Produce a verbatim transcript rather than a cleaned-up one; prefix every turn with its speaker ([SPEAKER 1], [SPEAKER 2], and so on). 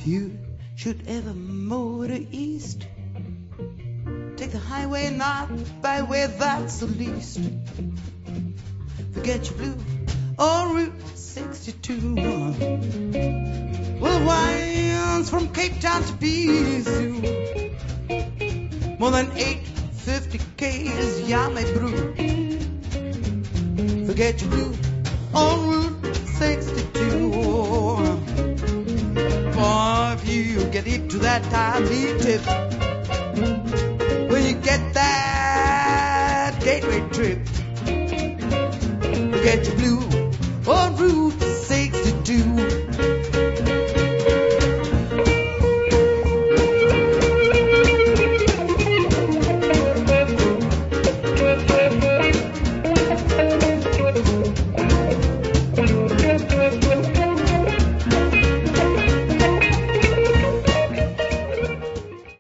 [SPEAKER 1] You should ever motor east, take the highway north, byway that's the least. Forget your blue or Route sixty-two. Well, the winds from Cape Town to Bisou, more than eight fifty K's, Yame Brew. Forget your blue on Route sixty-two. For if you get into that time tip, when you get that gateway trip, forget your blue